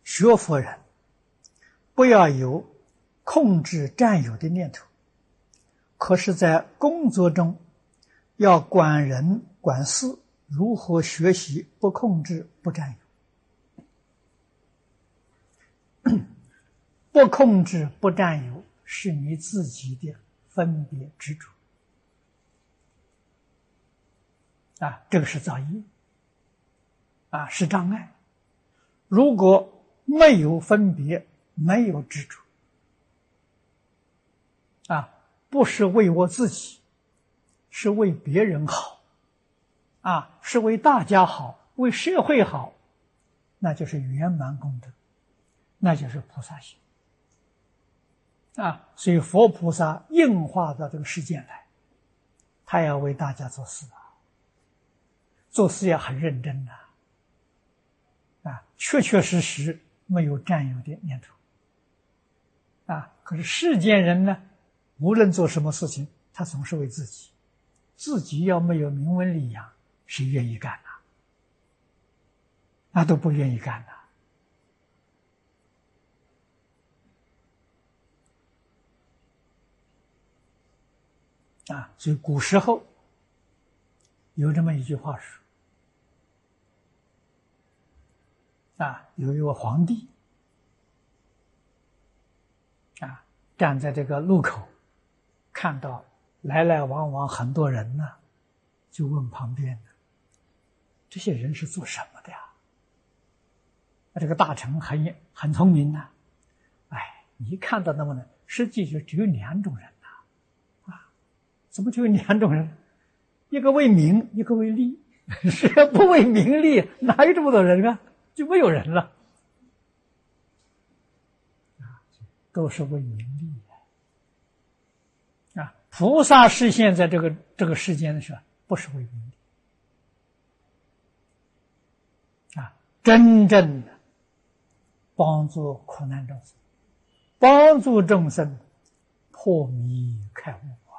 学佛人不要有控制占有的念头，可是在工作中要管人管事，如何学习不控制不占有。不控制不占有是你自己的分别执着这个是造业是障碍。如果没有分别，没有执着不是为我自己，是为别人好是为大家好，为社会好，那就是圆满功德，那就是菩萨行所以佛菩萨应化到这个世间来，他要为大家做事做事也很认真确确实实没有占有的念头可是世间人呢，无论做什么事情，他总是为自己，自己要没有名闻利养，谁愿意干那都不愿意干所以古时候有这么一句话说有一位皇帝站在这个路口，看到来来往往很多人呢，就问旁边的这些人是做什么的呀？这个大臣很聪明你看到那么呢，实际就只有两种人怎么就有两种人？一个为名，一个为利。谁不为名利，哪有这么多人就没有人了都是为名利菩萨示现在这个世间的时候，不是为名利真正的帮助苦难众生，帮助众生破迷开悟